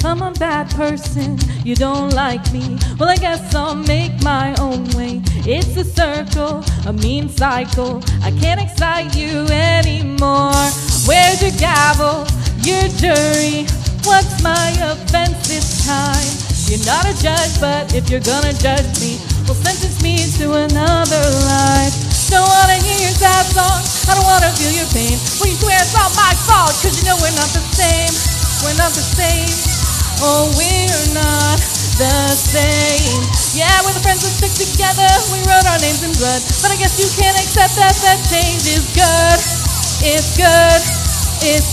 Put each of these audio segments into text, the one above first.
I'm a bad person, you don't like me. Well, I guess I'll make my own way. It's a circle, a mean cycle. I can't excite you anymore. Where's your gavel, your jury? What's my offense this time? You're not a judge, but if you're gonna judge me, well, sentence me to another life. Don't wanna hear your sad song, I don't wanna feel your pain. Well, you swear it's all my fault, cause you know we're not the same. We're not the same. Oh, we're not the same. Yeah, we're the friends that stick together. We wrote our names in blood. But I guess you can't accept that change is good. It's good. It's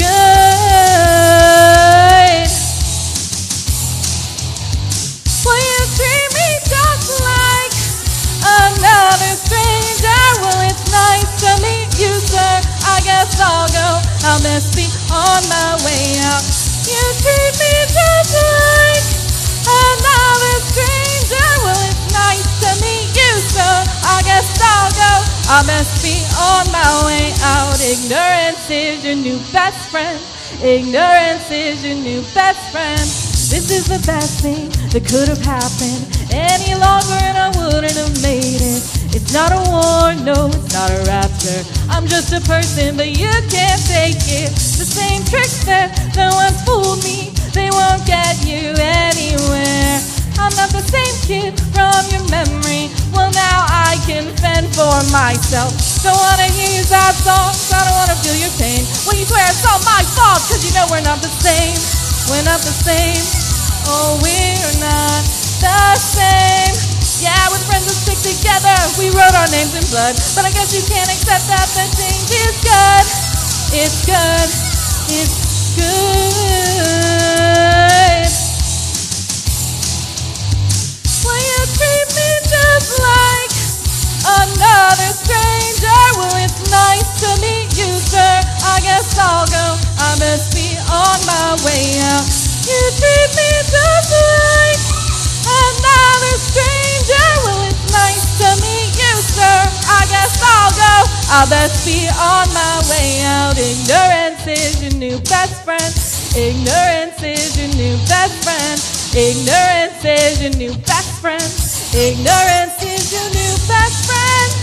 good. Well, you treat me just like another stranger. Well, it's nice to meet you, sir. I guess I'll go. I'll best be on my way out. You treat me just like another stranger. Well, it's nice to meet you, sir. I guess I'll go. I best be on my way out. Ignorance is your new best friend. Ignorance is your new best friend. This is the best thing that could have happened. Any longer and I wouldn't have made it. It's not a war, no, it's not a rapture. I'm just a person, but you can't take it. The same tricks that once fooled me, they won't get you anywhere. I'm not the same kid from your memory. Well, now I can fend for myself. Don't wanna hear your sad songs, I don't wanna feel your pain. Well, you swear it's all my fault, cause you know we're not the same. We're not the same. Oh, we're not the same. Yeah, we're friends that stick together. We wrote our names in blood. But I guess you can't accept that change is good. It's good. It's good. Well, you treat me just like another stranger. Well, it's nice to meet you, sir. I guess I'll go. I must be on my way out. You treat me just like another stranger. Well, it's nice to meet you, sir. I guess I'll go. I'll best be on my way out. Ignorance is your new best friend. Ignorance is your new best friend. Ignorance is your new best friend. Ignorance is your new best friend.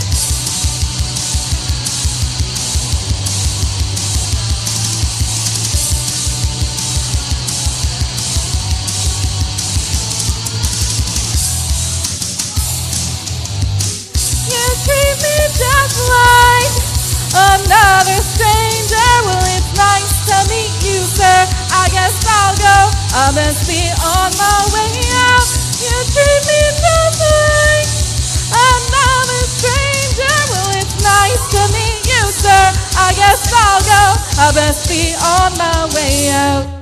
Treat me just like another stranger. Well, it's nice to meet you, sir. I guess I'll go. I must be on my way out. You treat me just like another stranger. Well, it's nice to meet you, sir. I guess I'll go. I best be on my way out.